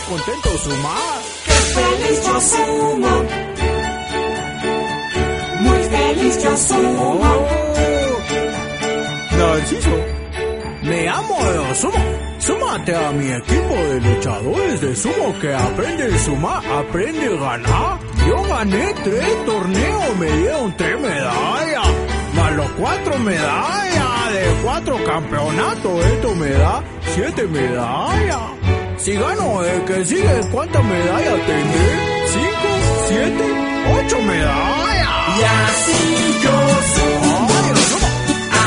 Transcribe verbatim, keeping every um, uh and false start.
contento sumar. ¡Qué feliz yo sumo! Muy feliz yo sumo. Oh, Narciso, me amo de sumo. Súmate a mi equipo de luchadores de sumo que aprende a sumar, aprende a ganar. Yo gané tres torneos, me dieron tres medallas, más los cuatro medallas de cuatro campeonatos. Esto me da siete medallas. Si gano el que sigue, ¿cuántas medallas tendré? ¿Cinco? ¿Siete? ¿Ocho medallas? Y así yo sumo.